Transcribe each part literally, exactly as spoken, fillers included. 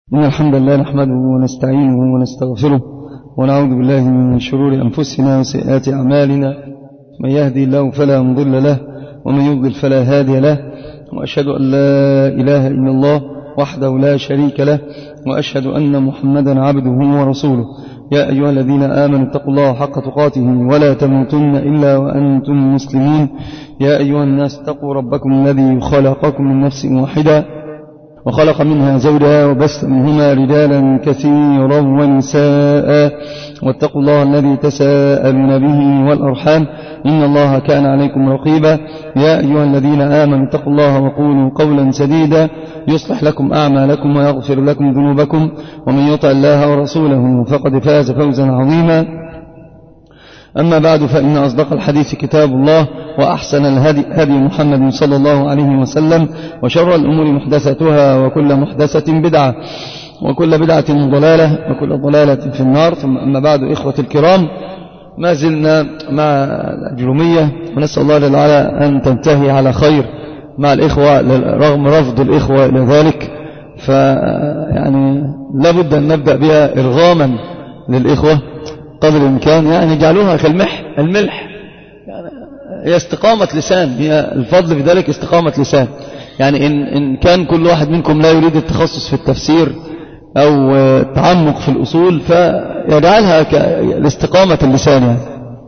إن الحمد لله نحمده ونستعينه ونستغفره ونعوذ بالله من شرور أنفسنا وسيئات أعمالنا. من يهدي الله فلا مضل له ومن يضلل فلا هادي له، وأشهد أن لا إله إلا الله وحده لا شريك له، وأشهد أن محمدا عبده ورسوله. يا أيها الذين آمنوا اتقوا الله حق تقاته ولا تموتن إلا وأنتم مسلمون. يا أيها الناس اتقوا ربكم الذي خلقكم من نفس واحدة وخلق منها زوجها وبث منهما رجالا كثيرا ونساء، واتقوا الله الذي تساءلون به والأرحام إن الله كان عليكم رقيبا. يا أيها الذين آمنوا اتقوا الله وقولوا قولا سديدا يصلح لكم أعمالكم ويغفر لكم ذنوبكم، ومن يطع الله ورسوله فقد فاز فوزا عظيما. أما بعد، فإن أصدق الحديث كتاب الله، وأحسن الهدي هدي محمد صلى الله عليه وسلم، وشر الأمور محدثاتها، وكل محدثة بدعة، وكل بدعة ضلالة، وكل ضلالة في النار. ثم أما بعد، إخوة الكرام، ما زلنا مع الأجرومية، ونسأل الله جل وعلا أن تنتهي على خير مع الإخوة رغم رفض الإخوة إلى ذلك. فيعني لابد أن نبدأ بها إرغاما للإخوة قدر الإمكان، يعني يجعلوها كالملح الملح، يعني هي استقامة لسان، هي الفضل في ذلك استقامة لسان. يعني إن, إن كان كل واحد منكم لا يريد التخصص في التفسير أو التعمق في الأصول، فيجعلها كالاستقامة اللسان. يعني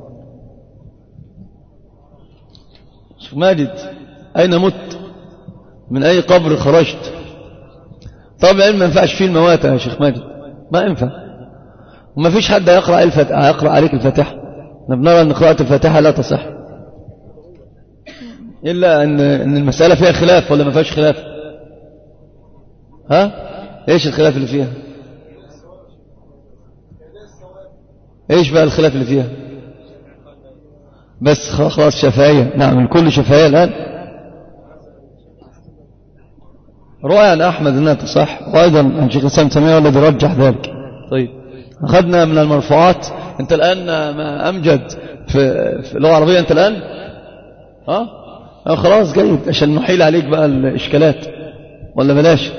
شيخ ماجد، أين مت؟ من أي قبر خرجت؟ طبعا ما ينفعش فيه المواتى يا شيخ ماجد، ما ينفع، وما فيش حد يقرأ الفتحة يقرأ عليك الفاتحة. نبنرى أن قراءة الفاتحة لا تصح، إلا أن أن المسألة فيها خلاف ولا ما فيهاش خلاف؟ ها؟ إيش الخلاف اللي فيها؟ إيش بقى الخلاف اللي فيها؟ بس خلاص شفاية، نعم الكل شفاية الآن. رؤى عن أحمد أنها تصح، وأيضا عن شيخ الإسلام تيمية الذي رجح ذلك. طيب، أخذنا من المرفوعات. أنت الآن ما أمجد في, في اللغة العربية أنت الآن؟ ها؟ أه خلاص جيد، عشان نحيل عليك بقى الإشكالات، ولا بلاش؟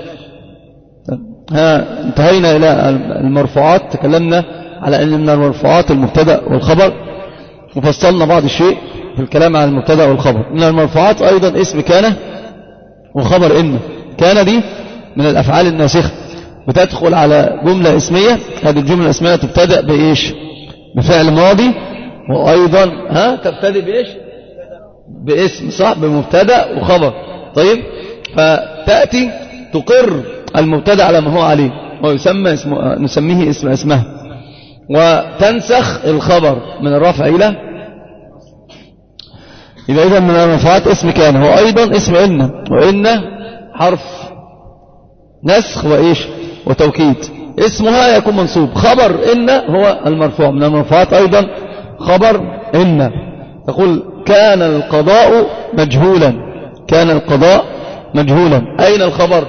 ها، انتهينا إلى المرفوعات، تكلمنا على أن من المرفوعات المبتدأ والخبر، وفصلنا بعض الشيء في الكلام عن المبتدأ والخبر. من المرفوعات أيضا اسم كان وخبر إن. كان دي من الأفعال الناسخة، بتدخل على جملة اسمية. هذه الجملة الاسمية تبتدأ بإيش؟ بفعل ماضي، وأيضا ها تبتدئ بإيش؟ باسم، صح، بمبتدأ وخبر. طيب، فتأتي تقر المبتدأ على ما هو عليه، ويسمى اسمه، نسميه اسم اسمها، وتنسخ الخبر من الرفع إلى. إذا إذا من المرفوعات اسم كان، هو أيضا اسم إن، وإن حرف نسخ وإيش وتوكيد، اسمها يكون منصوب. خبر إن هو المرفوع. من المرفوعات أيضا خبر إن، تقول كان القضاء مجهولا، كان القضاء مجهولا. أين الخبر؟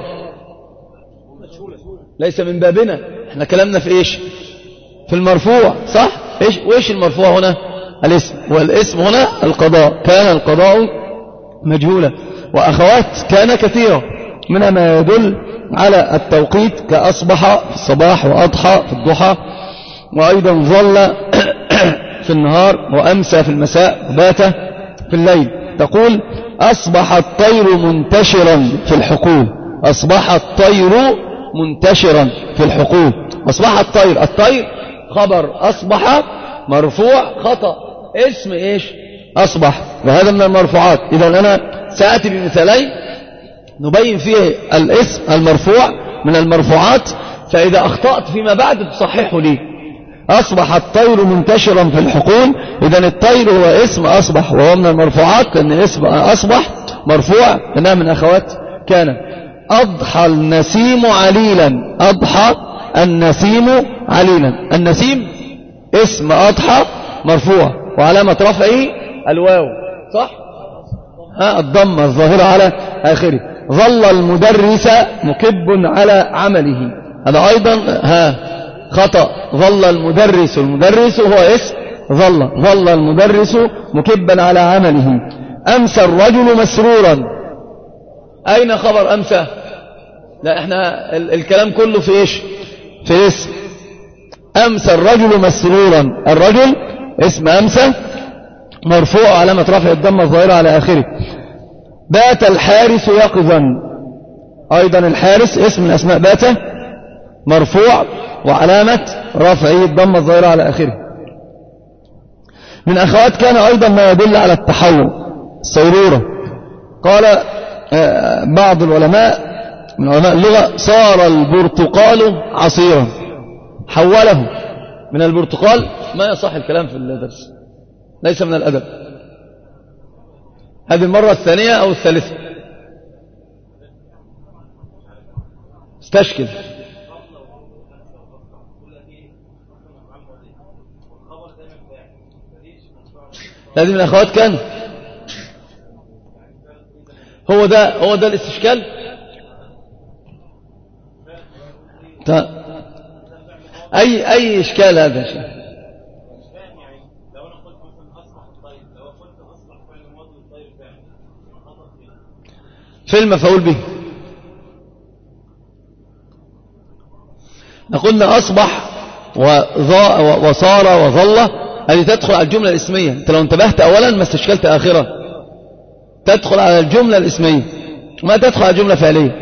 ليس من بابنا، احنا كلامنا في إيش؟ في المرفوع، صح؟ إيش وإيش المرفوع هنا؟ الاسم، والاسم هنا القضاء. كان القضاء مجهولا. وأخوات كان كثيرة، منها ما يدل على التوقيت، كأصبح في الصباح، وأضحى في الضحى، وأيضا ظل في النهار، وأمسى في المساء، وبات في الليل. تقول أصبح الطير منتشرا في الحقول، أصبح الطير منتشرا في الحقول. أصبح الطير، الطير خبر أصبح مرفوع خطأ، اسم إيش؟ أصبح، وهذا من المرفوعات. إذا أنا سأتي بمثالين نبين فيه الاسم المرفوع من المرفوعات، فإذا أخطأت فيما بعد تصححه لي. أصبح الطير منتشرا في الحقول، إذا الطير هو اسم أصبح، وهو من المرفوعات، لأن اسم أصبح مرفوع، لأنها من أخوات كان. أضحى النسيم عليلا، أضحى النسيم عليلا. النسيم اسم أضحى مرفوع، وعلامة رفعه الواو، صح؟ ها، الضمة الظاهرة على آخره. ظل المدرس مكب على عمله، هذا أيضا ها خطأ. ظل المدرس، المدرس هو اسم ظل، ظل المدرس مكبا على عمله. أمسى الرجل مسرورا، أين خبر أمسى؟ لا احنا ال الكلام كله في ايش؟ في اسم. أمسى الرجل مسرورا، الرجل اسم أمسى مرفوع علامة رفع الضمة الظاهرة على آخره. بات الحارس يقظا، أيضا الحارس اسم من أسماء بات مرفوع وعلامة رفعه الضمة الظاهرة على آخره. من أخوات كان أيضا ما يدل على التحول، الصيرورة. قال بعض العلماء من علماء اللغة صار البرتقال عصيرا، حوله من البرتقال. ما يصح الكلام في الدرس، ليس من الأدب. هذه المرة الثانية أو الثالثة، استشكل. هذه من أخوات كان، هو ده هو ده الاستشكال. أي أي إشكال هذا شيء. في المفعول به قلنا أصبح وصار وظل، هذه تدخل على الجملة الاسمية. أنت لو انتبهت أولا ما استشكلت آخرة، تدخل على الجملة الاسمية ما تدخل على الجملة فعلية.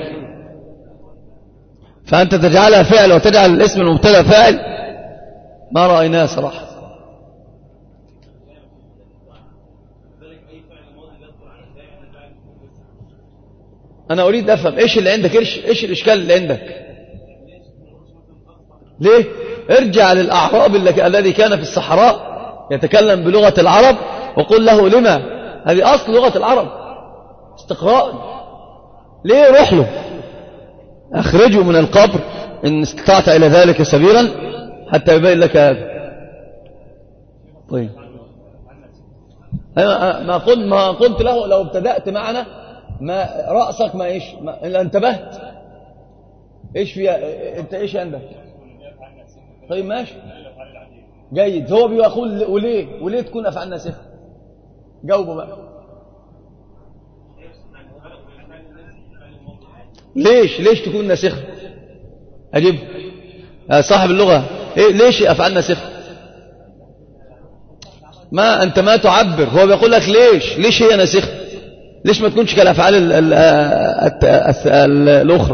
فأنت تجعلها فعل وتجعل الاسم المبتدا فاعل، ما رأيناه صراحة. أنا أريد أفهم إيش اللي عندك، إيش, إيش الإشكال اللي عندك. ليه؟ ارجع للأعراب الذي كان في الصحراء يتكلم بلغة العرب وقل له لما، هذه أصل لغة العرب استقراء. ليه؟ روح له أخرجه من القبر إن استطعت إلى ذلك سبيلا حتى يبين لك هذا. طيب ما قلت ما قلت له لو ابتدأت معنا ما رأسك ما إيش ما إن انتبهت إيش فيها أنت إيش عندك. طيب ماشي جيد. هو بيقول وليه وليه تكون أفعال ناسخة؟ جاوبه بقى. ليش ليش تكون ناسخة؟ أجيب صاحب اللغة إيه ليش أفعال ناسخة؟ ما أنت ما تعبر. هو بيقول لك ليش ليش هي ناسخة؟ ليش ما تكونش كالأفعال الأخرى؟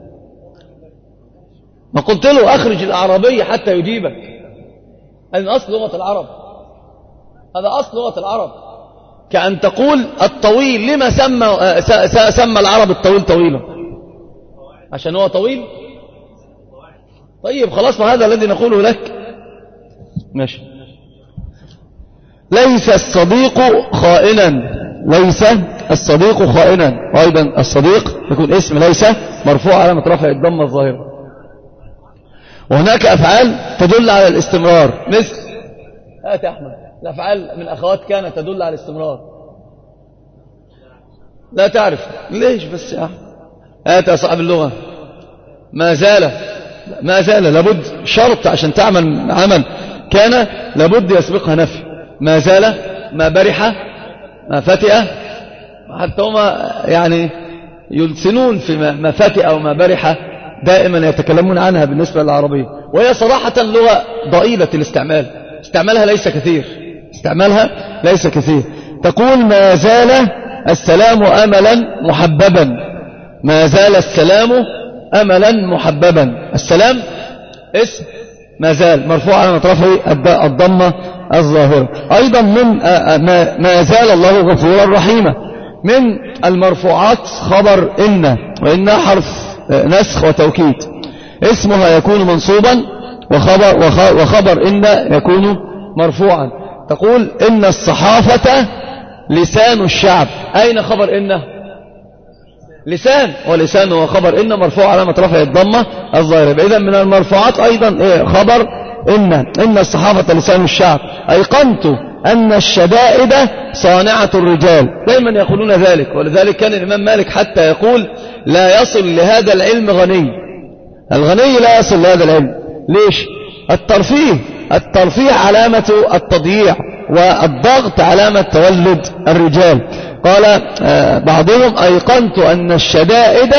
ما قلت له أخرج الأعرابية حتى يجيبك. هذا أصل لغة العرب، هذا أصل لغة العرب. كأن تقول الطويل، لما سمى سمى العرب الطويل طويلا؟ عشان هو طويل. طيب خلاص، ما هذا الذي نقوله لك. ماشي. ليس الصديق خائنا، ليس الصديق خائنا. وأيضا الصديق يكون اسم ليس مرفوع علامة رفع الضمة الظاهرة. وهناك أفعال تدل على الاستمرار، مثل هات يا أحمد الأفعال من أخوات كانت تدل على الاستمرار. لا تعرف ليش بس يا أحمد؟ هات يا صاحب اللغة. ما زال، ما زال لابد شرط عشان تعمل عمل كان لابد يسبقها نفي. ما زال، ما برح، ما فتئ. حتى هما يعني يلسنون في ما فتئ وما برح، دائما يتكلمون عنها بالنسبة للعربية، وهي صراحة لغة ضئيلة الاستعمال، استعمالها ليس كثير، استعمالها ليس كثير. تقول ما زال السلام أملا محببا، ما زال السلام أملا محببا. السلام اسم ما زال مرفوع على رفعه الضمة الظاهرة. أيضا من ما زال الله غفورا رحيما. من المرفوعات خبر إن، وإن حرف نسخ وتوكيد، اسمها يكون منصوبا وخبر, وخبر إن يكون مرفوعا. تقول إن الصحافة لسان الشعب. أين خبر إن؟ لسان، ولسان هو خبر إن مرفوع علامة رفع الضمة الظاهرة. إذا من المرفوعات أيضا إيه؟ خبر إن. إن الصحافة لسان الشعب. أيقنت أن الشدائد صانعة الرجال، دائما يقولون ذلك. ولذلك كان الإمام مالك حتى يقول لا يصل لهذا العلم غني، الغني لا يصل لهذا العلم. ليش؟ الترفيه، الترفيه علامة التضييع، والضغط علامة تولد الرجال. قال بعضهم أيقنت أن الشدائد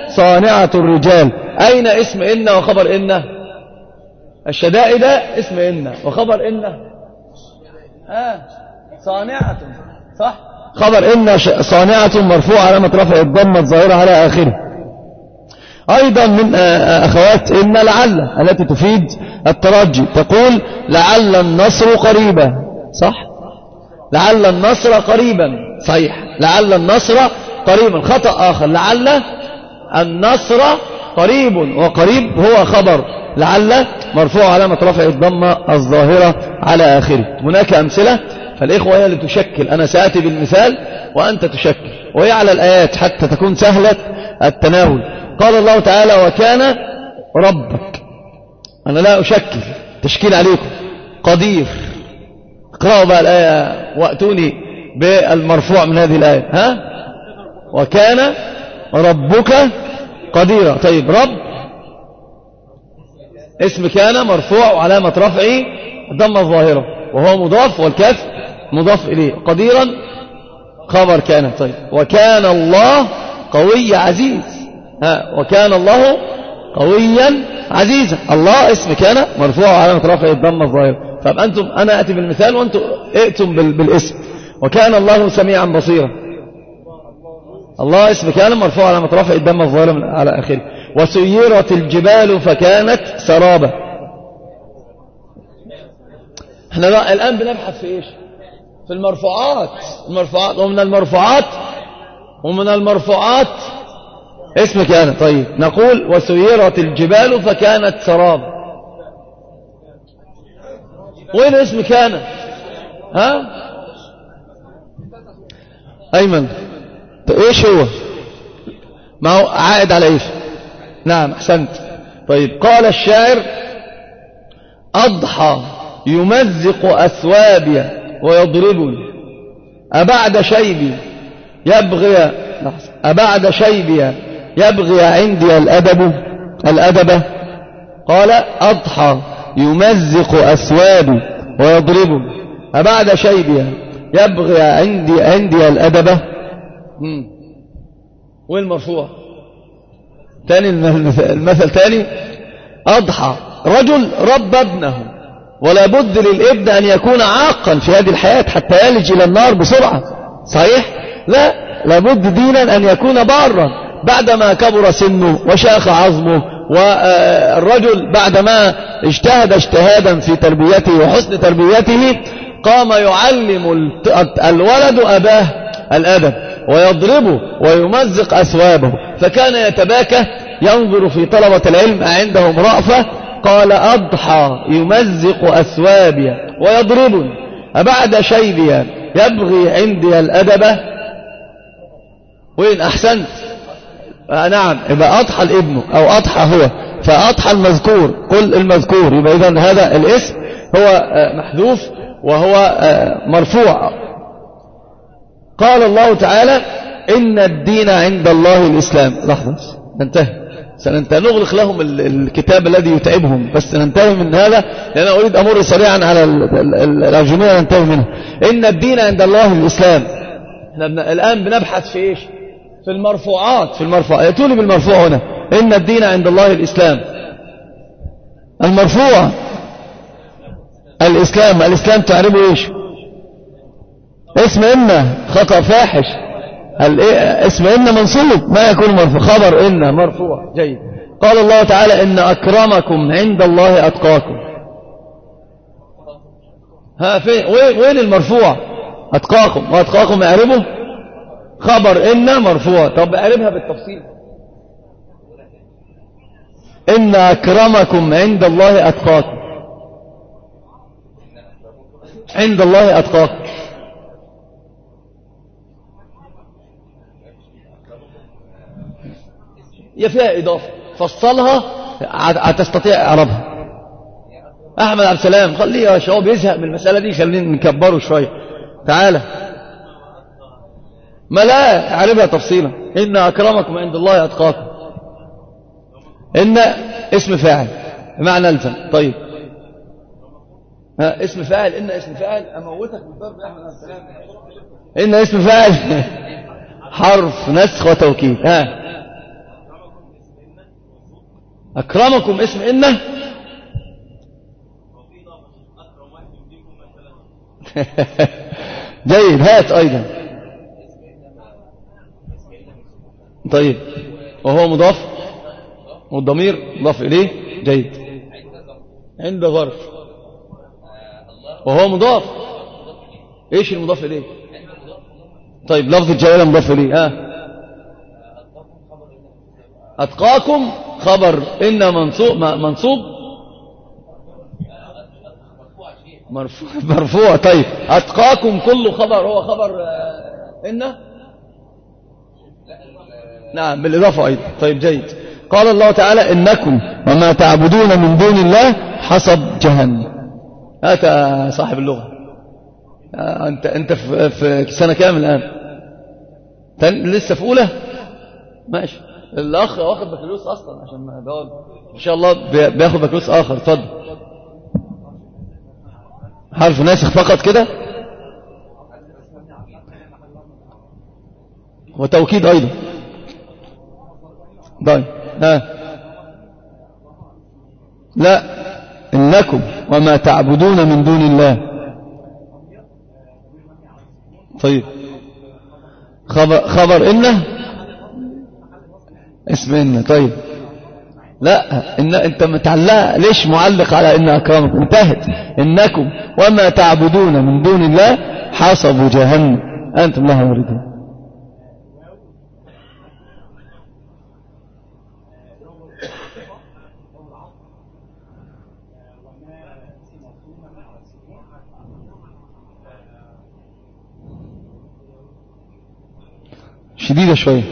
صانعة الرجال. أين اسم إن وخبر إن؟ الشدائد اسم إن وخبر إن آه صانعة، صح؟ خبر إن صانعة مرفوع علامة رفع الضمة الظاهرة على آخره. أيضا من أخوات إن لعل التي تفيد الترجي، تقول لعل النصر قريبا، صح؟ لعل النصر قريبا، صحيح، لعل النصر قريبا. خطأ آخر، لعل النصر قريب، وقريب هو خبر لعل مرفوع علامة رفع الضمة الظاهرة على آخره. هناك أمثلة، فالإخوة هي اللي تشكل، أنا سأتي بالمثال وأنت تشكل، وهي على الآيات حتى تكون سهلة التناول. قال الله تعالى وكان ربك، أنا لا أشكل، تشكيل عليكم، قدير. اقرأوا بقى الآية وأتوني بالمرفوع من هذه الآية. ها؟ وكان ربك قديرا. طيب، رب اسم كان مرفوع وعلامة رفعه الضمة الظاهرة وهو مضاف، والكاف مضاف إليه. قديرا خبر كان. طيب، وكان الله قوي عزيز. ها، وكان الله قويا عزيزا. الله اسم كان مرفوع وعلامة رفعه الضمة الظاهرة. فأنتم، أنا أتي بالمثال وأنتم ائتم بالاسم. وكان الله سميعا بصيرا. الله اسم كان مرفوع علامة رفع الضمة الظاهرة على آخره. وسيرت الجبال فكانت سرابا. احنا بقى الآن بنبحث في ايش؟ في المرفوعات. المرفوعات ومن المرفوعات ومن المرفوعات اسم كان. طيب، نقول وسيرت الجبال فكانت سرابا. وين اسم كان؟ ها؟ أيمن، ايش هو؟ ما هو عائد على ايش؟ نعم، احسنت. طيب، قال الشاعر أضحى يمزق أثوابي ويضربني أبعد شيبي يبغي أبعد شيبي يبغي عندي الأدب الأدب. قال أضحى يمزق أثوابي ويضربني أبعد شيبي يبغي عندي عندي الأدب. وين المرفوع؟ تاني المثل تاني. أضحى رجل رب ابنه، ولا بد للابن أن يكون عاقا في هذه الحياة حتى يلج إلى النار بسرعة، صحيح؟ لا، لابد دينا أن يكون بارا بعدما كبر سنه وشاخ عظمه، والرجل بعدما اجتهد اجتهادا في تربيته وحسن تربيته قام يعلم الولد أباه الأدب ويضربه ويمزق أثوابه، فكان يتباكى ينظر في طلبة العلم عندهم رأفة. قال أضحى يمزق أثوابي ويضربني أبعد شيبي يبغي عندي الأدب. وين؟ أحسنت. آه نعم، يبقى أضحى الابن أو أضحى هو، فأضحى المذكور، قل المذكور، يبقى إذن هذا الاسم هو آه محذوف وهو آه مرفوع. قال الله تعالى إن الدين عند الله الإسلام. لحظة، ننتهي، سننتهي، نغلق لهم الكتاب الذي يتعبهم، بس ننتهي من هذا لأن أريد أمر سريعا على الأرجمية ننتهي منها. إن الدين عند الله الإسلام. احنا الآن بنبحث في إيش؟ في المرفوعات. في المرفوع، يأتوني بالمرفوع هنا. إن الدين عند الله الإسلام. المرفوع الإسلام. الإسلام تعرفه إيش؟ اسم إن خطأ فاحش. اسم إن منصوب، ما يكون مرفوع. خبر إن مرفوع. جيد. قال الله تعالى إن أكرمكم عند الله أتقاكم. ها، فين؟ وين المرفوع؟ أتقاكم. وأتقاكم اعربه خبر إن مرفوع. طب اعربها بالتفصيل. إن أكرمكم عند الله أتقاكم. عند الله أتقاكم. هي فيها إضافة، فصلها هتستطيع إعرابها. أحمد عبد السلام، خليه يا شباب يزهق من المسألة دي، خلينا نكبره شوية. تعالى، ما لا أعرفها تفصيلا. إن أكرمكم عند الله أتقاكم. إن اسم فاعل بمعنى الزم. طيب، ها، اسم فاعل. إن اسم فاعل. أموتك بالضرب يا أحمد عبد السلام. إن اسم فاعل حرف نسخ وتوكيد. ها، أكرمكم اسم إن. جيد، هات أيضا. طيب، وهو مضاف والضمير مضاف إليه. جيد. عند ظرف وهو مضاف. إيش المضاف إليه؟ طيب، لفظ الجلالة مضاف إليه. آه. أتقاكم خبر إن منصوب منصوب مرفوع مرفوع. طيب، أتقاكم كل خبر هو خبر إن. نعم، بالإضافة أيضا. طيب، جيد. قال الله تعالى إنكم وما تعبدون من دون الله حصب جهنم. هات صاحب اللغة. أنت أنت في سنة كام الآن؟ لسه في أولى؟ ماشي. الأخ واخد بكالوريوس أصلا عشان ما بقول إن شاء الله بياخد بكالوريوس آخر. اتفضل. حرف ناسخ فقط كده وتوكيد أيضا. طيب، ها. لا، إنكم وما تعبدون من دون الله. طيب، خبر, خبر إنه اسم إنه. طيب، لا، إن أنت متعلق ليش معلق على إن أكرمكم؟ انتهت. إنكم وما تعبدون من دون الله حصب جهنم أنتم لها واردون. شديدة شوية.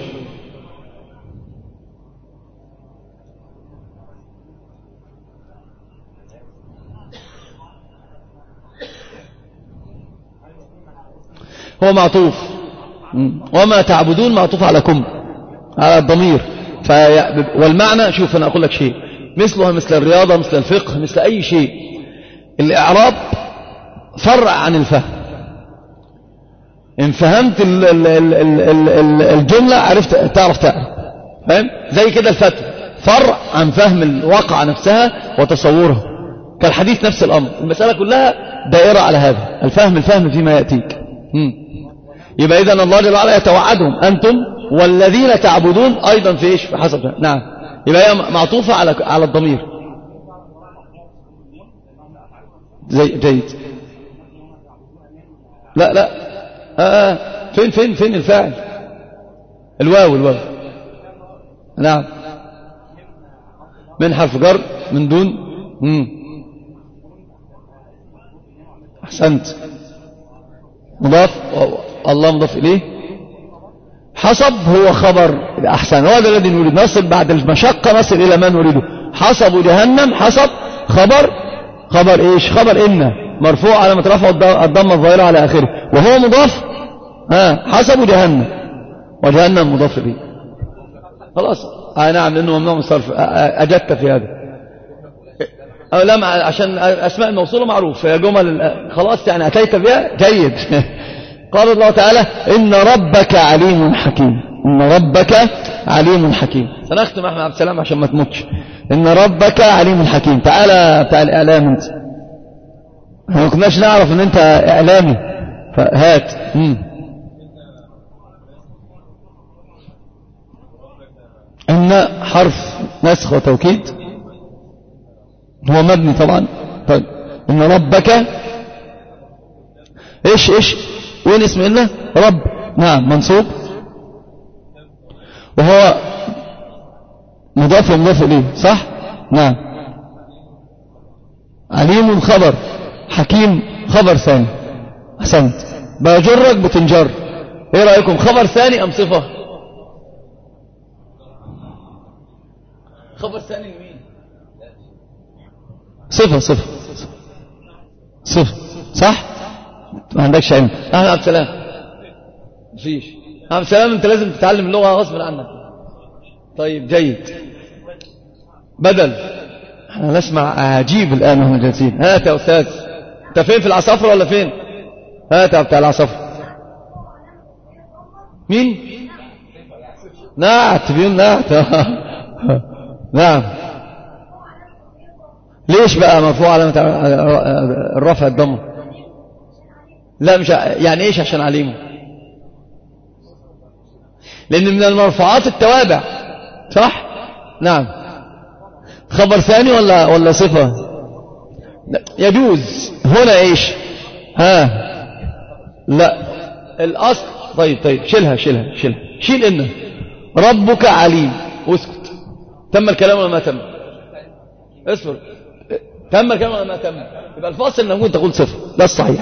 هو معطوف، وما تعبدون معطوف على كم، على الضمير. والمعنى، شوف أنا أقول لك شيء مثلها مثل الرياضة، مثل الفقه، مثل أي شيء. الإعراب فرع عن الفهم. إن فهمت ال ال ال ال ال الجملة عرفت تعرف تعرف فهم. زي كده الفتح فرع عن فهم الواقع نفسها وتصورها، كالحديث نفس الأمر. المسألة كلها دائرة على هذا الفهم، الفهم فيما يأتيك. مم. يبقى إذن الله جل وعلا يتوعدهم أنتم والذين تعبدون أيضا في إيش؟ في حسب. نعم، يبقى هي معطوفة على على الضمير. زي جيد. لا لا آه. فين فين فين الفاعل؟ الواو الواو. نعم، من حرف جر من دون. مم. أحسنت. مضاف، الله مضاف إليه. حصب هو خبر. أحسن، هذا الذي نريد. نصل بعد المشقة نصل إلى ما نريده. حصب جهنم. حصب خبر. خبر إيش؟ خبر إن مرفوع على مترفع الضمة الظاهرة على آخره، وهو مضاف. ها، حصب جهنم، وجهنم مضاف إليه. خلاص. آه نعم، لأنه ممنوع من الصرف. أجدت في هذا. أو لا، عشان أسماء الموصولة معروف، هي جمل خلاص يعني أتيت بها. جيد. قال الله تعالى إن ربك عليم حكيم. إن ربك عليم حكيم. سنختم أحمد عبد السلام عشان ما تموتش. إن ربك عليم حكيم. تعالى بتاع الإعلام أنت، ما كناش نعرف أن أنت إعلامي، فهات. مم. إن حرف نسخ وتوكيد، هو مبني طبعا. طيب، إن ربك إيش إيش وين اسم إنه؟ رب. نعم، منصوب، وهو مضاف ومضاف إليه. صح. نعم. عليم خبر، حكيم خبر ثاني. أحسنت. بجرك بتنجر. إيه رأيكم؟ خبر ثاني أم صفة؟ خبر ثاني لمين؟ صفة صفة صفة. صح. ما عندكش علم. أهلا عبد السلام. مفيش. عبد السلام، أنت لازم تتعلم اللغة غصب عنك. طيب، جيد. بدل. احنا نسمع عجيب الآن وهم جالسين. هات يا أستاذ. أنت فين، في العصافرة ولا فين؟ هات يا بتاع العصافرة. مين؟ نعت. بيقول نعت. نعم. ليش بقى مرفوع علامة الرفع الضمه؟ لا مش يعني ايش عشان عليمه؟ لان من المرفوعات التوابع صح؟ نعم. خبر ثاني ولا ولا صفة؟ يجوز هنا ايش؟ ها لا الاصل. طيب طيب شيلها شيلها شيلها شيل انه ربك عليم واسكت. تم الكلام ولا ما تم؟ اصبر. تم الكلام ولا ما تم؟ يبقى الفاصل انك ممكن تقول صفر، ده الصحيح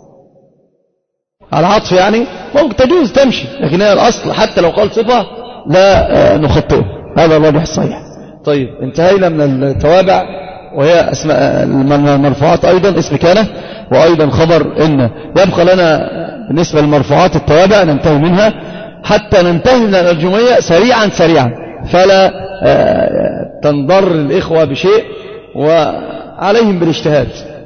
على عطف يعني ممكن تجوز تمشي، لكن هي الاصل حتى لو قال صفة لا نخطئه، هذا الواضح الصحيح. طيب انتهينا من التوابع وهي اسماء المرفوعات ايضا اسم كان وايضا خبر ان. يبقى لنا بالنسبة للمرفوعات التوابع ننتهي منها حتى ننتهي من الجمهورية سريعا سريعا، فلا تنضر الإخوة بشيء وعليهم بالاجتهاد.